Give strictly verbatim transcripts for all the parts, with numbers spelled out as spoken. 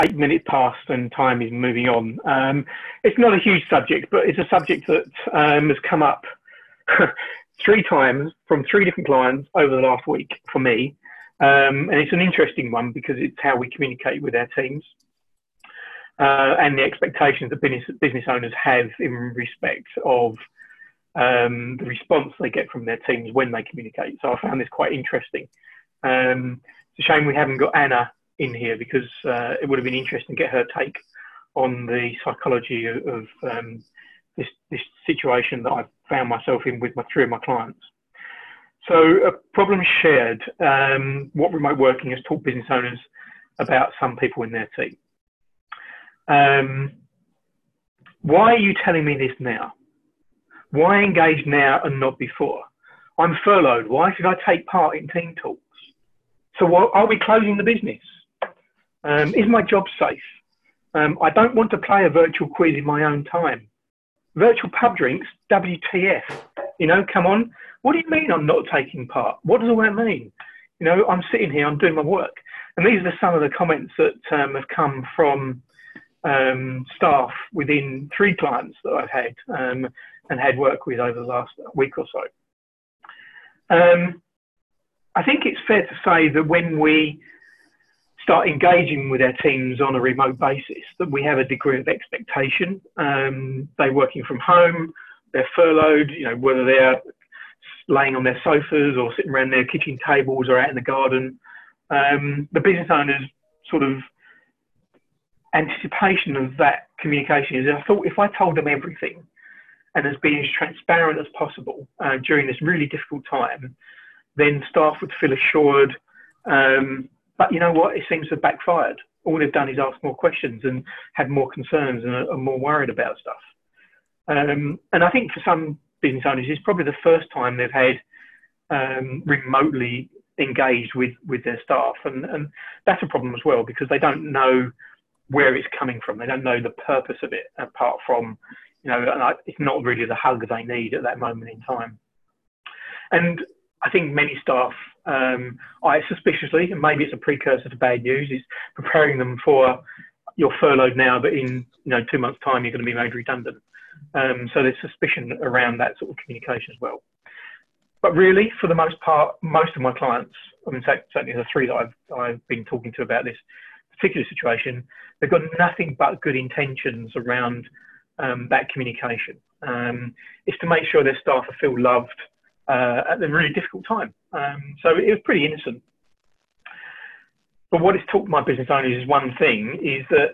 eight minutes past and time is moving on. Um, it's not a huge subject, but it's a subject that um, has come up three times from three different clients over the last week for me. Um, and it's an interesting one because it's how we communicate with our teams uh, and the expectations that business, business owners have in respect of um, the response they get from their teams when they communicate. So I found this quite interesting. Um, it's a shame we haven't got Anna in here because uh, it would have been interesting to get her take on the psychology of, of um, this, this situation that I've found myself in with my three of my clients. So a problem shared, um, what remote working has taught business owners about some people in their team. Um, why are you telling me this now? Why engage now and not before? I'm furloughed. Why should I take part in team talks? So what, are we closing the business? Um, is my job safe? Um, I don't want to play a virtual quiz in my own time. Virtual pub drinks, W T F. You know, come on. What do you mean I'm not taking part? What does all that mean? You know, I'm sitting here, I'm doing my work. And these are some of the comments that um, have come from um, staff within three clients that I've had um, and had work with over the last week or so. Um, I think it's fair to say that when we start engaging with our teams on a remote basis, that we have a degree of expectation. Um, they're working from home, they're furloughed, you know, whether they're laying on their sofas or sitting around their kitchen tables or out in the garden. Um, the business owner's sort of anticipation of that communication is, I thought if I told them everything and as being as transparent as possible uh, during this really difficult time, then staff would feel assured. Um, but you know what? It seems to have backfired. All they've done is ask more questions and had more concerns and are more worried about stuff. Um, and I think for some business owners, it's probably the first time they've had um, remotely engaged with, with their staff. And, and that's a problem as well, because they don't know where it's coming from. They don't know the purpose of it, apart from, you know, and I, it's not really the hug they need at that moment in time. And I think many staff, um, I suspiciously, and maybe it's a precursor to bad news, is preparing them for, you're furloughed now, but in you know two months' time, you're going to be made redundant. Um, so there's suspicion around that sort of communication as well. But really, for the most part, most of my clients, I mean, certainly the three that I've, I've been talking to about this particular situation, they've got nothing but good intentions around um, that communication. Um, it's to make sure their staff feel loved uh, at a really difficult time. Um, so it was pretty innocent. But what it's taught my business owners is one thing, is that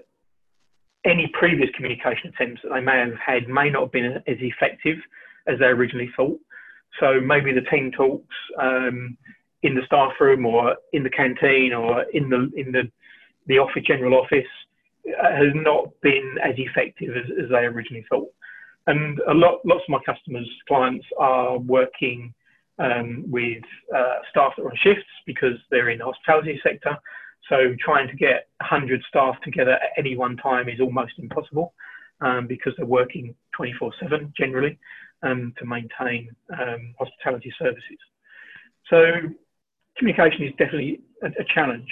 any previous communication attempts that they may have had may not have been as effective as they originally thought. So maybe the team talks um, in the staff room or in the canteen or in the in the the office, general office, uh, has not been as effective as, as they originally thought. And a lot, lots of my customers, clients are working um, with uh, staff that are on shifts because they're in the hospitality sector. So trying to get one hundred staff together at any one time is almost impossible um, because they're working twenty-four seven generally um, to maintain um, hospitality services. So communication is definitely a, a challenge.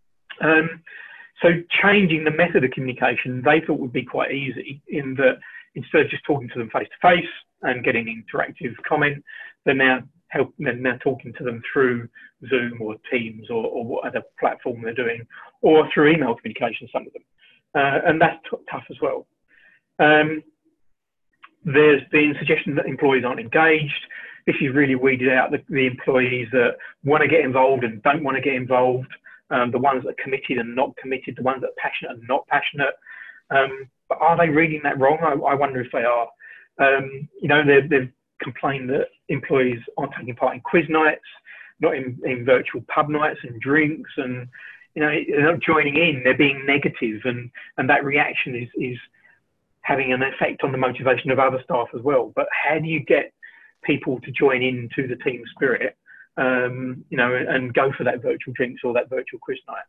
Um, so changing the method of communication, they thought would be quite easy, in that instead of just talking to them face to face and getting interactive comment, they're now help, they're now talking to them through Zoom or Teams or, or what other platform they're doing, or through email communication, some of them. Uh, and that's tough as well. Um, there's been suggestion that employees aren't engaged. This is really weeded out the, the employees that want to get involved and don't want to get involved, um, the ones that are committed and not committed, the ones that are passionate and not passionate. Um, but are they reading that wrong? I, I wonder if they are. Um, you know, they've, they've complained that employees aren't taking part in quiz nights, not in, in virtual pub nights and drinks, and you know, they're not joining in. They're being negative, and and that reaction is is having an effect on the motivation of other staff as well. But how do you get people to join into the team spirit, um, you know, and, and go for that virtual drinks or that virtual quiz night?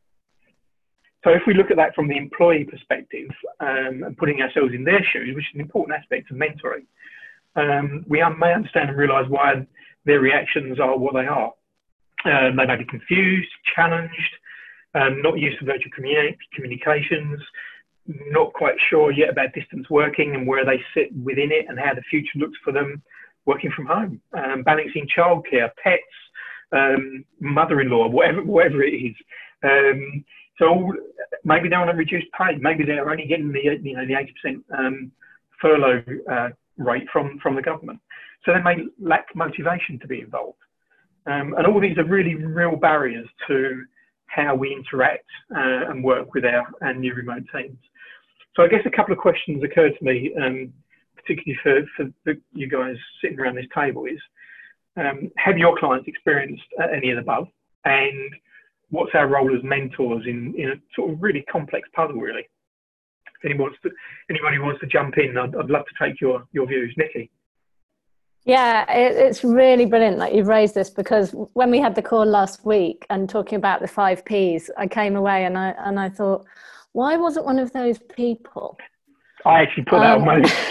So if we look at that from the employee perspective um, and putting ourselves in their shoes, which is an important aspect of mentoring, um, we may understand and realise why their reactions are what they are. Um, they may be confused, challenged, um, not used to virtual communi- communications, not quite sure yet about distance working and where they sit within it and how the future looks for them working from home, um, balancing childcare, pets, um, mother-in-law, whatever, whatever it is. Um, so maybe they're on a reduced pay. Maybe they're only getting the, you know, the eighty percent um, furlough uh, rate from, from the government. So they may lack motivation to be involved. Um, and all these are really real barriers to how we interact uh, and work with our, our new remote teams. So I guess a couple of questions occurred to me, um, particularly for, for the, you guys sitting around this table is, um, have your clients experienced uh, any of the above? And what's our role as mentors in, in a sort of really complex puzzle, really? If anybody wants to, anybody wants to jump in, I'd, I'd love to take your, your views. Nikki? Yeah, it, it's really brilliant that you've raised this, because when we had the call last week and talking about the five Ps, I came away and I and I thought, why wasn't one of those people? I actually put that um, on my list.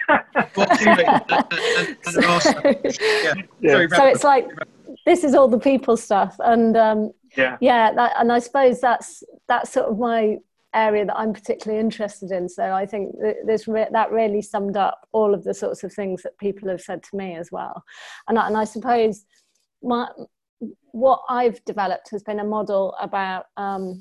so, yeah. so it's like, this is all the people stuff. And um, yeah, yeah that, and I suppose that's that's sort of my area that I'm particularly interested in. So I think this re- that really summed up all of the sorts of things that people have said to me as well. And I, and I suppose my, what I've developed has been a model about um,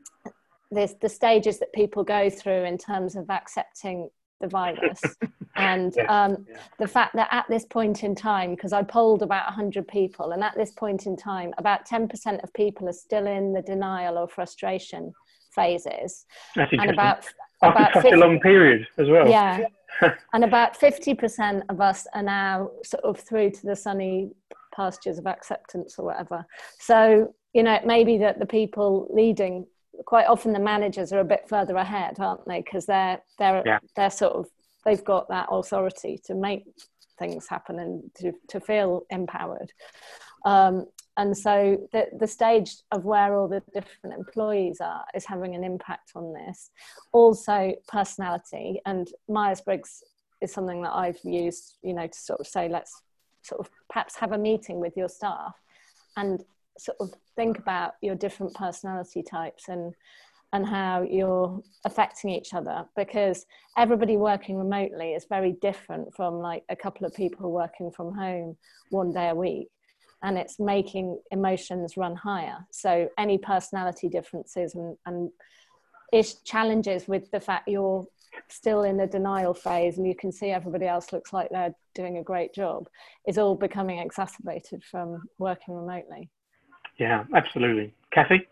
this, the stages that people go through in terms of accepting the virus. And yeah, um, yeah. the fact that at this point in time, because I polled about one hundred people, and at this point in time, about ten percent of people are still in the denial or frustration phases. That's and about After about such fifty, a long period as well. Yeah. And about fifty percent of us are now sort of through to the sunny pastures of acceptance or whatever. So, you know, it may be that the people leading, quite often the managers are a bit further ahead, aren't they? Because they're they're yeah. they're sort of, they've got that authority to make things happen and to, to feel empowered. Um, and so the, the stage of where all the different employees are is having an impact on this. Also personality, and Myers-Briggs is something that I've used, you know, to sort of say, let's sort of perhaps have a meeting with your staff and sort of think about your different personality types and and how you're affecting each other, because everybody working remotely is very different from like a couple of people working from home one day a week, and it's making emotions run higher. So any personality differences and, and ish challenges with the fact you're still in the denial phase and you can see everybody else looks like they're doing a great job is all becoming exacerbated from working remotely. Yeah, absolutely. Kathy?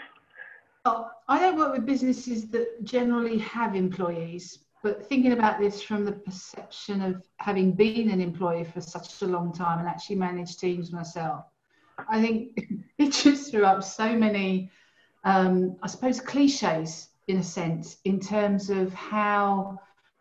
Well, I don't work with businesses that generally have employees, but thinking about this from the perception of having been an employee for such a long time and actually managed teams myself, I think it just threw up so many, um, I suppose, cliches in a sense, in terms of how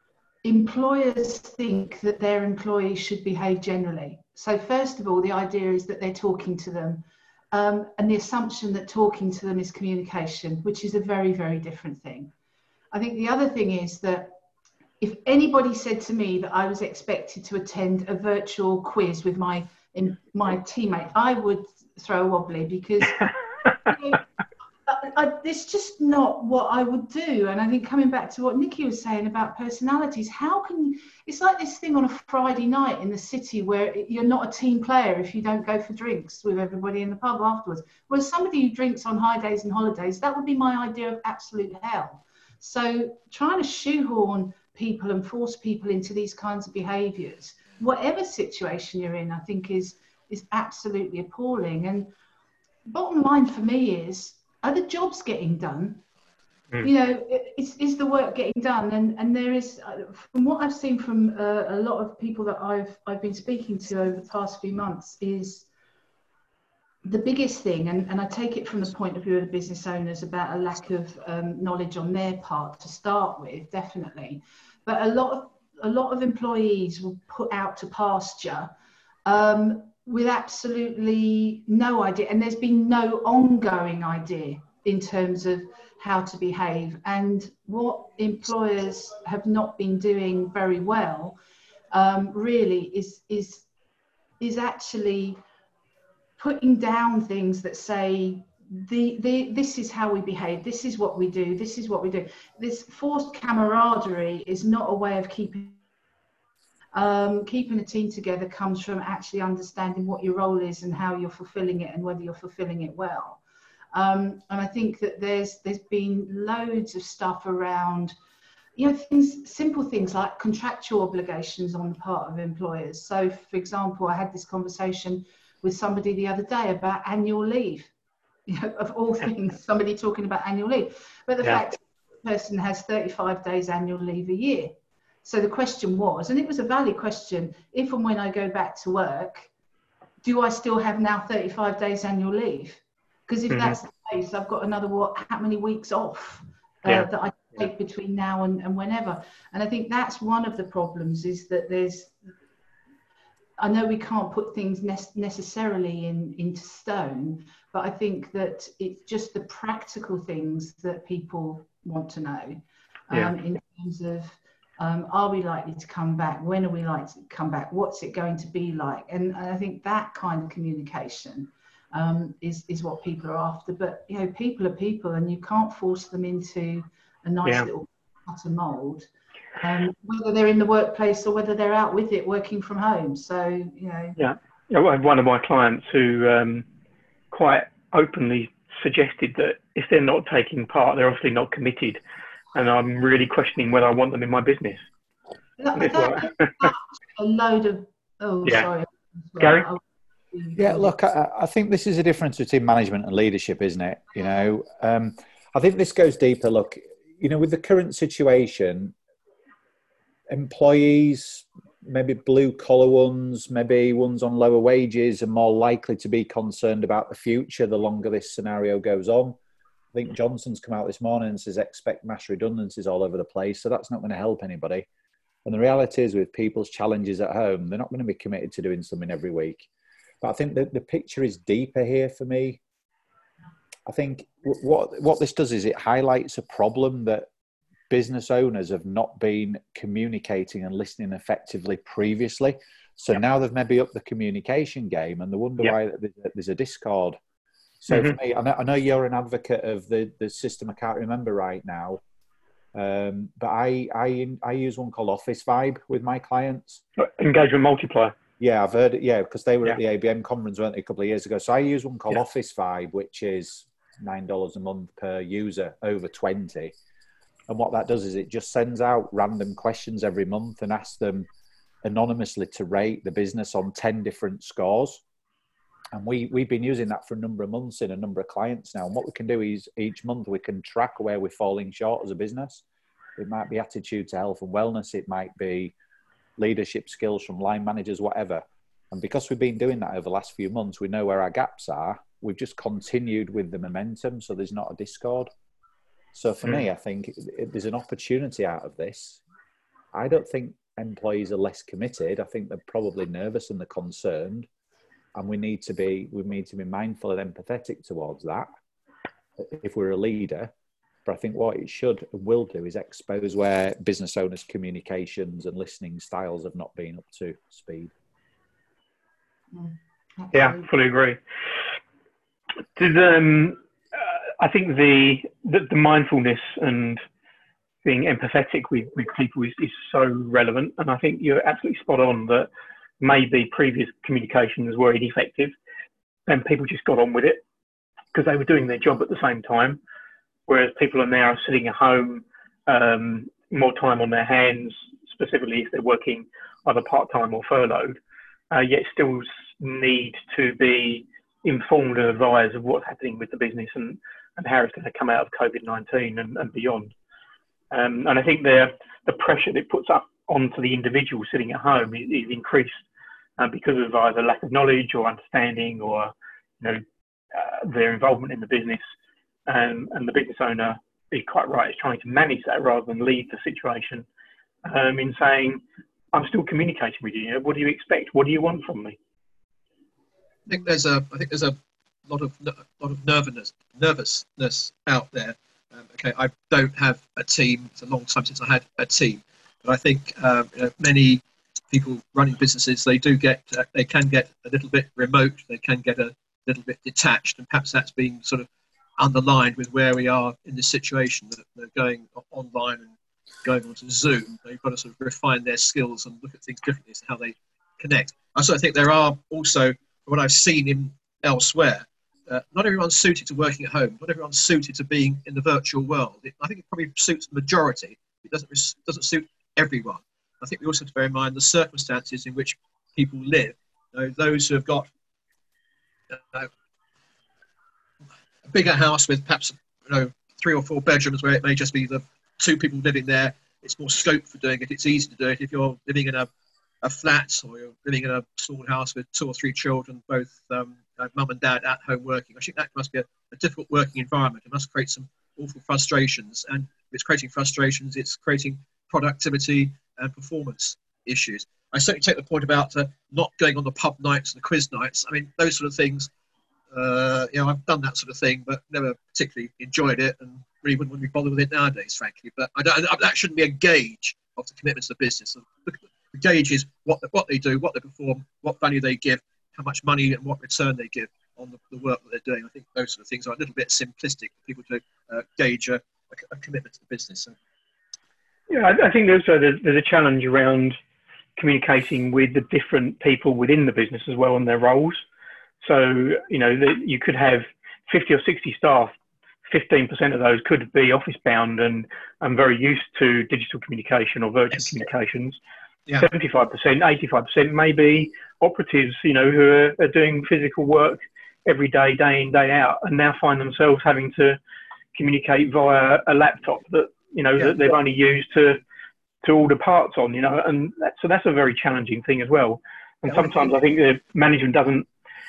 employers think that their employees should behave generally. So first of all, the idea is that they're talking to them. Um, and the assumption that talking to them is communication, which is a very, very different thing. I think the other thing is that if anybody said to me that I was expected to attend a virtual quiz with my in, my teammate, I would throw a wobbly, because you know, I, I, it's just not what I would do. And I think coming back to what Nikki was saying about personalities, how can you, it's like this thing on a Friday night in the city where you're not a team player if you don't go for drinks with everybody in the pub afterwards. Whereas somebody who drinks on high days and holidays, that would be my idea of absolute hell. So trying to shoehorn people and force people into these kinds of behaviours, whatever situation you're in, I think is is absolutely appalling. And bottom line for me is, are the jobs getting done? Mm. You know, is, is the work getting done? And and there is, from what I've seen from uh, a lot of people that I've I've been speaking to over the past few months, is the biggest thing, and, and I take it from the point of view of the business owners, about a lack of um, knowledge on their part to start with, definitely. But a lot of a lot of employees will put out to pasture um, with absolutely no idea, and there's been no ongoing idea in terms of how to behave. And what employers have not been doing very well, um, really, is is is actually putting down things that say the, the, this is how we behave, this is what we do, this is what we do. This forced camaraderie is not a way of keeping Um, keeping a team together comes from actually understanding what your role is and how you're fulfilling it and whether you're fulfilling it well. Um, and I think that there's there's been loads of stuff around, you know, things, simple things like contractual obligations on the part of employers. So, for example, I had this conversation with somebody the other day about annual leave. You know, of all things, somebody talking about annual leave. But the yeah. fact that the person has thirty-five days annual leave a year. So the question was, and it was a valid question, if and when I go back to work, do I still have now thirty-five days annual leave? Because if mm-hmm. that's the case, I've got another, what, how many weeks off uh, yeah. that I take yeah. between now and, and whenever. And I think that's one of the problems, is that there's, I know we can't put things ne- necessarily in, into stone, but I think that it's just the practical things that people want to know um, yeah. in terms of, Um, are we likely to come back? When are we likely to come back? What's it going to be like? And, and I think that kind of communication um, is, is what people are after. But, you know, people are people, and you can't force them into a nice yeah. little cut and mould, um, whether they're in the workplace or whether they're out with it working from home. So, you know. Yeah. I have one of my clients who um, quite openly suggested that if they're not taking part, they're obviously not committed. And I'm really questioning whether I want them in my business. That, that, that's a load of, oh, yeah. sorry. Gary? Yeah, look, I, I think this is a difference between management and leadership, isn't it? You know, um, I think this goes deeper. Look, you know, with the current situation, employees, maybe blue collar ones, maybe ones on lower wages, are more likely to be concerned about the future the longer this scenario goes on. I think Johnson's come out this morning and says expect mass redundancies all over the place. So that's not going to help anybody. And the reality is, with people's challenges at home, they're not going to be committed to doing something every week. But I think that the picture is deeper here for me. I think what what this does is it highlights a problem that business owners have not been communicating and listening effectively previously. So yep. now they've maybe upped the communication game, and they wonder yep. why there's a discord. So mm-hmm. for me, I know, I know you're an advocate of the, the system. I can't remember right now, um, but I, I I use one called Office Vibe with my clients. Engagement multiplier. Yeah, I've heard it. Yeah, because they were yeah. at the A B M conference, weren't they, a couple of years ago. So I use one called yeah. Office Vibe, which is nine dollars a month per user over twenty. And what that does is it just sends out random questions every month and asks them anonymously to rate the business on ten different scores. And we, we've been using that for a number of months in a number of clients now. And what we can do is each month we can track where we're falling short as a business. It might be attitude to health and wellness. It might be leadership skills from line managers, whatever. And because we've been doing that over the last few months, we know where our gaps are. We've just continued with the momentum, so there's not a discord. So for mm. me, I think it, it, there's an opportunity out of this. I don't think employees are less committed. I think they're probably nervous and they're concerned. And we need to be we need to be mindful and empathetic towards that if we're a leader. But I think what it should and will do is expose where business owners' communications and listening styles have not been up to speed. Yeah, fully agree. Did, um, uh, I think the, the the mindfulness and being empathetic with, with people is, is so relevant. And I think you're absolutely spot on that maybe previous communications were ineffective and people just got on with it because they were doing their job at the same time, whereas people are now sitting at home, um, more time on their hands, specifically if they're working either part-time or furloughed, uh, yet still need to be informed and advised of what's happening with the business and, and how it's going to come out of COVID nineteen and, and beyond. Um, and I think the, the pressure that it puts up onto the individual sitting at home is, is increased uh, because of either lack of knowledge or understanding or, you know, uh, their involvement in the business. Um, and the business owner, is quite right, is trying to manage that rather than lead the situation um, in saying, I'm still communicating with you. What do you expect? What do you want from me? I think there's a, I think there's a lot of, lot of nervousness, nervousness out there. Um, okay, I don't have a team. It's a long time since I had a team. But I think um, you know, many people running businesses, they do get, uh, they can get a little bit remote. They can get a little bit detached, and perhaps that's being sort of underlined with where we are in this situation, that they're going online and going onto Zoom. They've got to sort of refine their skills and look at things differently as to how they connect. I sort of think there are also, what I've seen in elsewhere, uh, not everyone's suited to working at home. Not everyone's suited to being in the virtual world. It, I think it probably suits the majority. It doesn't doesn't suit everyone. I think we also have to bear in mind the circumstances in which people live. You know, those who have got uh, a bigger house with perhaps, you know, three or four bedrooms, where it may just be the two people living there, it's more scope for doing it. It's easy to do it. If you're living in a, a flat, or you're living in a small house with two or three children, both um, uh, mum and dad at home working, I think that must be a, a difficult working environment. It must create some awful frustrations. And if it's creating frustrations, it's creating productivity and performance issues. I certainly take the point about uh, not going on the pub nights and the quiz nights. I mean, those sort of things, uh, you know, I've done that sort of thing, but never particularly enjoyed it, and really wouldn't be bothered with it nowadays, frankly. But I don't, that shouldn't be a gauge of the commitment to the business. The, the gauge is what, what they do, what they perform, what value they give, how much money and what return they give on the, the work that they're doing. I think those sort of things are a little bit simplistic for people to uh, gauge a, a, a commitment to the business. So. Yeah, I, I think also there's, there's a challenge around communicating with the different people within the business as well and their roles. So, you know, the, you could have fifty or sixty staff, fifteen percent of those could be office bound and, and very used to digital communication or virtual yes. communications. Yeah. seventy-five percent, eighty-five percent may be operatives, you know, who are, are doing physical work every day, day in, day out, and now find themselves having to communicate via a laptop that, you know, yeah. that they've only used to to order parts on, you know, and that, so that's a very challenging thing as well. And yeah, sometimes I think the management doesn't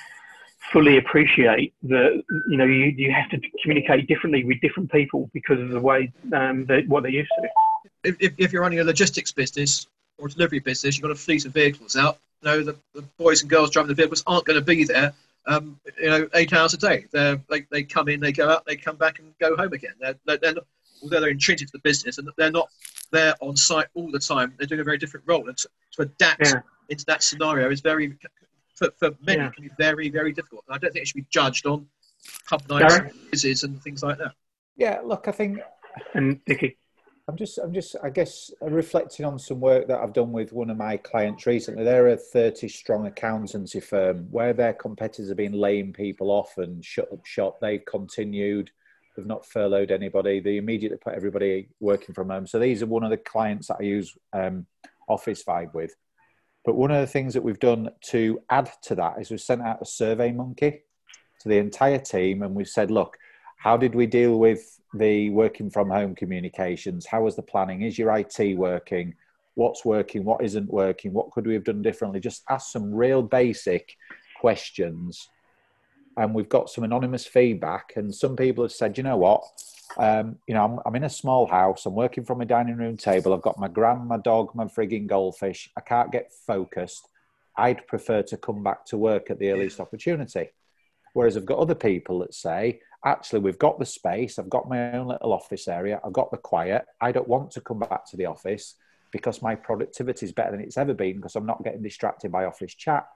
fully appreciate that, you know, you, you have to communicate differently with different people because of the way um, that what they're used to. If, if, if you're running a logistics business or a delivery business, you've got a fleet of vehicles out. You know, the, the boys and girls driving the vehicles aren't going to be there, um, you know, eight hours a day. They're, they they come in, they go out, they come back and go home again. They're, they're, they're not, although they're intrinsic to the business, and they're not there on site all the time. They're doing a very different role, and to, to adapt yeah. into that scenario is very, for, for many, yeah. can be very, very difficult. And I don't think it should be judged on pub nights and quizzes and things like that. Yeah, look, I think, and Nicky, I'm just, I'm just, I guess, reflecting on some work that I've done with one of my clients recently. They're a thirty-strong accountancy firm where their competitors have been laying people off and shut up shop. They've continued. They've not furloughed anybody. They immediately put everybody working from home. So these are one of the clients that I use um, Office Vibe with. But one of the things that we've done to add to that is we've sent out a Survey Monkey to the entire team, and we've said, look, how did we deal with the working from home communications? How was the planning? Is your I T working? What's working? What isn't working? What could we have done differently? Just ask some real basic questions. And we've got some anonymous feedback. And some people have said, you know what? Um, you know, I'm, I'm in a small house. I'm working from a dining room table. I've got my gran, my dog, my frigging goldfish. I can't get focused. I'd prefer to come back to work at the earliest opportunity. Whereas I've got other people that say, actually, we've got the space. I've got my own little office area. I've got the quiet. I don't want to come back to the office because my productivity is better than it's ever been because I'm not getting distracted by office chat.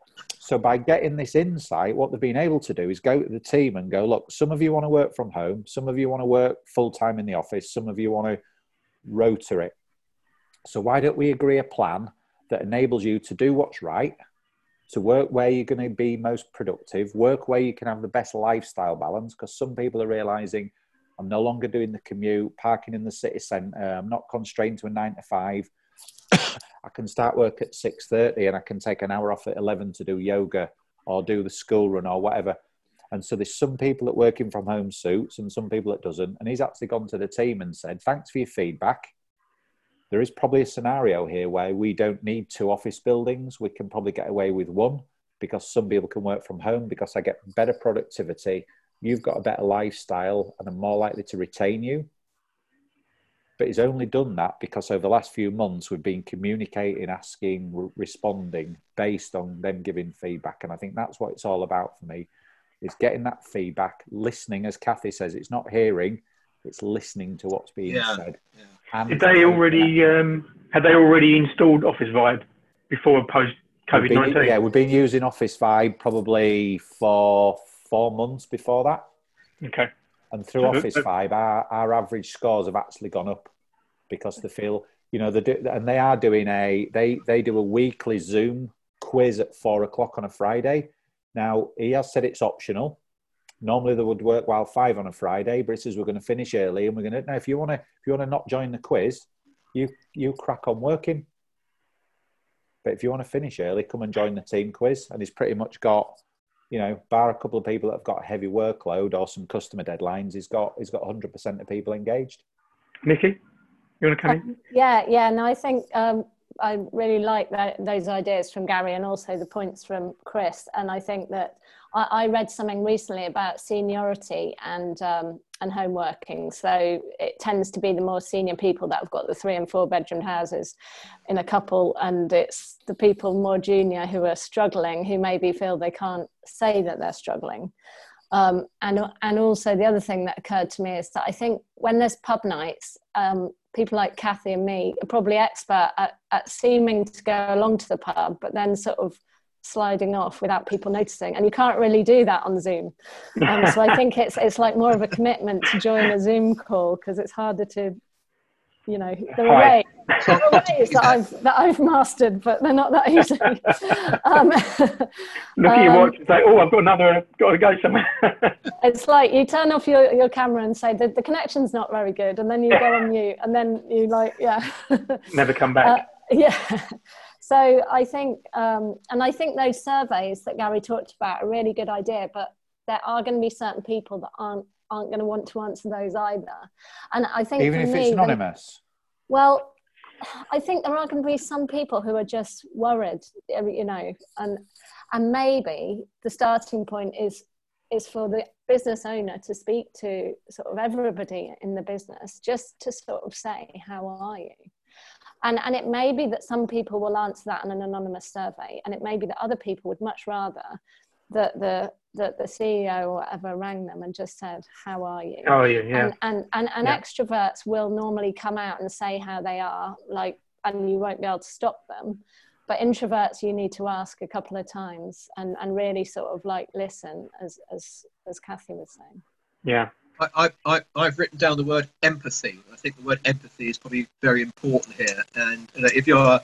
So by getting this insight, what they've been able to do is go to the team and go, look, some of you want to work from home. Some of you want to work full-time in the office. Some of you want to rotor it. So why don't we agree a plan that enables you to do what's right, to work where you're going to be most productive, work where you can have the best lifestyle balance, because some people are realizing I'm no longer doing the commute, parking in the city centre, I'm not constrained to a nine to five. I can start work at six thirty and I can take an hour off at eleven to do yoga or do the school run or whatever. And so there's some people that working from home suits and some people that doesn't. And he's actually gone to the team and said, thanks for your feedback. There is probably a scenario here where we don't need two office buildings. We can probably get away with one because some people can work from home because I get better productivity. You've got a better lifestyle and I'm more likely to retain you. But he's only done that because over the last few months, we've been communicating, asking, re- responding based on them giving feedback. And I think that's what it's all about for me, is getting that feedback, listening. As Kathy says, it's not hearing, it's listening to what's being yeah. said. Yeah. Did they already, um, had they already installed Office Vibe before post COVID nineteen. Yeah, we've been using Office Vibe probably for four months before that. Okay. And through Office Vibe, our, our average scores have actually gone up because they feel, you know, they do, and they are doing a, they, they do a weekly Zoom quiz at four o'clock on a Friday. Now, he has said it's optional. Normally they would work while five on a Friday, but he says we're going to finish early and we're going to, now if you want to, if you want to not join the quiz, you, you crack on working. But if you want to finish early, come and join the team quiz. And he's pretty much got, you know, bar a couple of people that have got a heavy workload or some customer deadlines, he's got he's got one hundred percent of people engaged. Nikki, you want to come uh, in? Yeah, yeah. No, I think um, I really like that, those ideas from Gary and also the points from Chris. And I think that I, I read something recently about seniority and um, and home working. So it tends to be the more senior people that have got the three and four bedroom houses in a couple, and it's the people more junior who are struggling, who maybe feel they can't say that they're struggling. Um, and and also the other thing that occurred to me is that I think when there's pub nights, um, people like Kathy and me are probably expert at, at seeming to go along to the pub, but then sort of sliding off without people noticing, and you can't really do that on Zoom. Um, so I think it's it's like more of a commitment to join a Zoom call, because it's harder to, you know, there are ways, there are ways that I've that I've mastered, but they're not that easy. Um, Look at your watch and say, "Oh, I've got another, got to go somewhere." It's like you turn off your, your camera and say the, the connection's not very good, and then you go on mute, and then you like, yeah, never come back. Uh, yeah. So I think, um, and I think those surveys that Gary talked about are a really good idea, but there are going to be certain people that aren't aren't going to want to answer those either. And I think even for if me, it's anonymous. When, well, I think there are going to be some people who are just worried, you know, and and maybe the starting point is is for the business owner to speak to sort of everybody in the business, just to sort of say, how are you? And, and it may be that some people will answer that in an anonymous survey, and it may be that other people would much rather that the, the, the C E O or whatever rang them and just said, how are you? Oh, yeah, yeah. And, and, and, and yeah. extroverts will normally come out and say how they are, like, and you won't be able to stop them. But introverts, you need to ask a couple of times and, and really sort of like listen, as, as, as Kathy was saying. Yeah. I, I, I've written down the word empathy. I think the word empathy is probably very important here. And you know, if you're a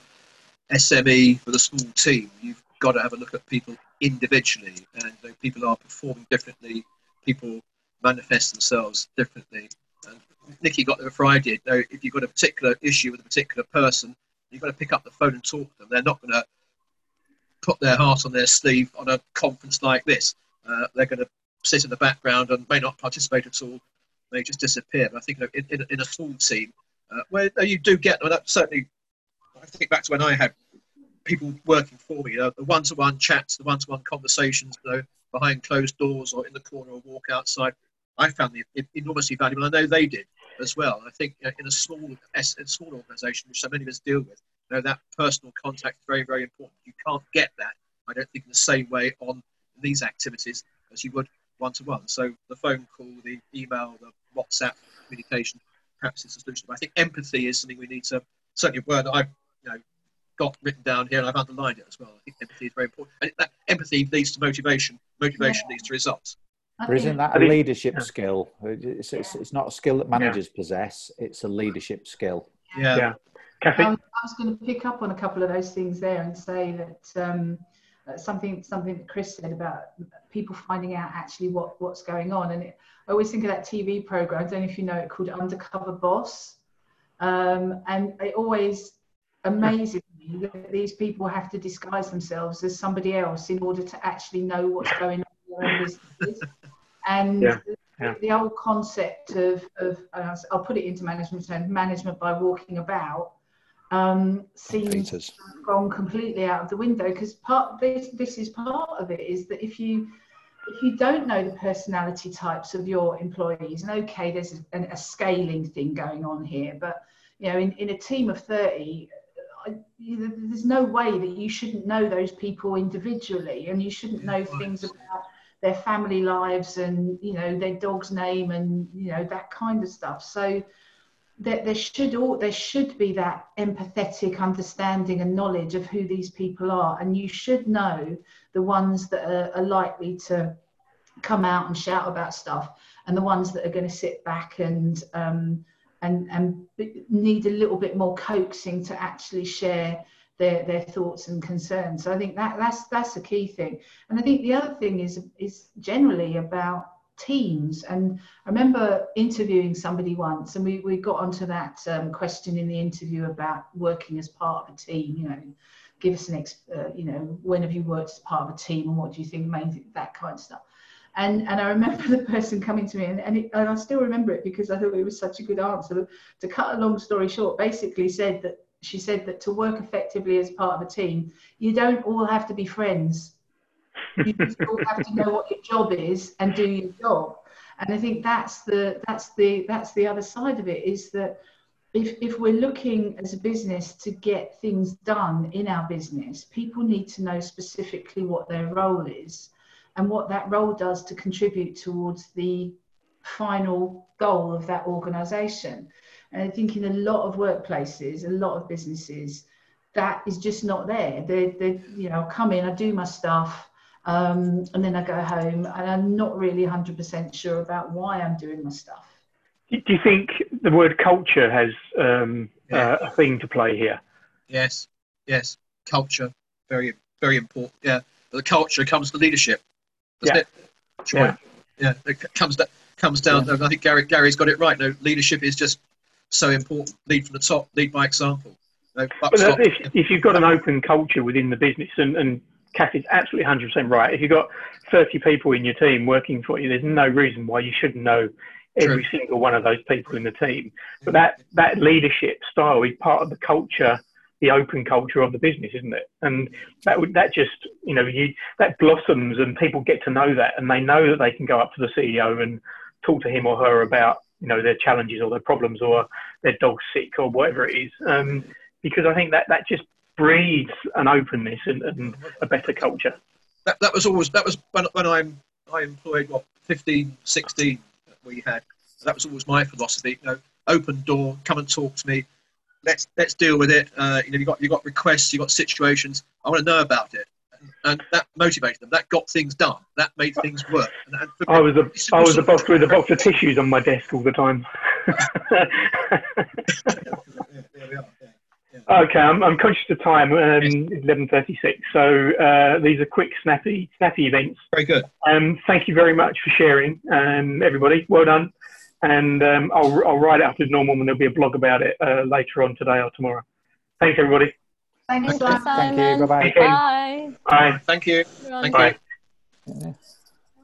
S M E with a small team, you've got to have a look at people individually. And you know, people are performing differently. People manifest themselves differently. And Nikki got there before I did. You know, if you've got a particular issue with a particular person, you've got to pick up the phone and talk to them. They're not going to put their heart on their sleeve on a conference like this. Uh, they're going to sit in the background and may not participate at all, may just disappear. But I think in, in, in a small team, uh, where you do get, well, that certainly, I think back to when I had people working for me, you know, the one-to-one chats, the one-to-one conversations, you know, behind closed doors or in the corner or walk outside, I found it enormously valuable. I know they did as well. I think you know, in a small, a small organisation, which so many of us deal with, you know, that personal contact is very, very important. You can't get that, I don't think, in the same way on these activities as you would one-to-one. So the phone call, the email, the WhatsApp communication, perhaps it's a solution. But I think empathy is something we need to, certainly a word that I've you know, got written down here and I've underlined it as well. I think empathy is very important. And that empathy leads to motivation. Motivation yeah. leads to results. But isn't that a leadership yeah. skill? It's, it's, it's not a skill that managers yeah. possess. It's a leadership skill. Yeah. yeah. Kathy? Um, I was going to pick up on a couple of those things there and say that um, something something that Chris said about people finding out actually what, what's going on. And it, I always think of that T V program, I don't know if you know it, called Undercover Boss. Um, and it always amazes me that these people have to disguise themselves as somebody else in order to actually know what's going on in their own businesses. And yeah. Yeah. The, the old concept of, of uh, I'll put it into management terms, management by walking about, um, seems Peters. gone completely out of the window, because part this this is part of it is that if you if you don't know the personality types of your employees, and okay, there's a, a scaling thing going on here, but you know, in, in a team of thirty, I, you, there's no way that you shouldn't know those people individually, and you shouldn't know things about their family lives and you know their dog's name and you know that kind of stuff. So there, there should all there should be that empathetic understanding and knowledge of who these people are, and you should know the ones that are, are likely to come out and shout about stuff, and the ones that are going to sit back and um, and and need a little bit more coaxing to actually share their their thoughts and concerns. So I think that that's that's a key thing. And I think the other thing is is generally about teams. And I remember interviewing somebody once, and we, we got onto that um, question in the interview about working as part of a team. You know, give us an ex, uh, you know, when have you worked as part of a team, and what do you think, main that kind of stuff. And and I remember the person coming to me, and and, it, and I still remember it because I thought it was such a good answer. To cut a long story short, basically said that she said that to work effectively as part of a team, you don't all have to be friends. You just all have to know what your job is and do your job. And I think that's the that's the that's the other side of it, is that if if we're looking as a business to get things done in our business, people need to know specifically what their role is and what that role does to contribute towards the final goal of that organisation. And I think in a lot of workplaces, a lot of businesses, that is just not there. They, they, you know, come in, I do my stuff, um, and then I go home, and I'm not really one hundred percent sure about why I'm doing my stuff. Do you think the word culture has um, yeah. uh, a thing to play here? Yes, yes, culture, very, very important. Yeah, the culture comes to leadership, doesn't yeah. it? Sure. Yeah, yeah. It comes down. Comes down. Yeah. I think Gary Gary's got it right. No, leadership is just so important. Lead from the top. Lead by example. No, but if, if you've got an open culture within the business, and, and Kathy's absolutely one hundred percent right. If you've got thirty people in your team working for you, there's no reason why you shouldn't know every True. single one of those people in the team. But that that leadership style is part of the culture, the open culture of the business, isn't it? And that would that just you know you that blossoms, and people get to know that, and they know that they can go up to the C E O and talk to him or her about you know their challenges or their problems or their dog's sick or whatever it is, um, because I think that that just breeds an openness and, and a better culture. That that was always that was when when I'm I employed what fifteen, sixteen we had. That was always my philosophy. You know, open door, come and talk to me. Let's let's deal with it. Uh, you know, you got you got requests, you got situations. I want to know about it. And that motivated them. That got things done. That made things work. And, and I was a I was a boss with a box of tissues on my desk all the time. Okay, I'm I'm conscious of time. Um, eleven thirty-six. So uh, these are quick, snappy, snappy events. Very good. Um, thank you very much for sharing, um, everybody. Well done. And um, I'll I'll write it up as normal, and there'll be a blog about it uh, later on today or tomorrow. Thanks, everybody. Thanks, Simon. Thank you. Bye-bye. Bye. Bye. Thank you. Bye. Thank you. Bye.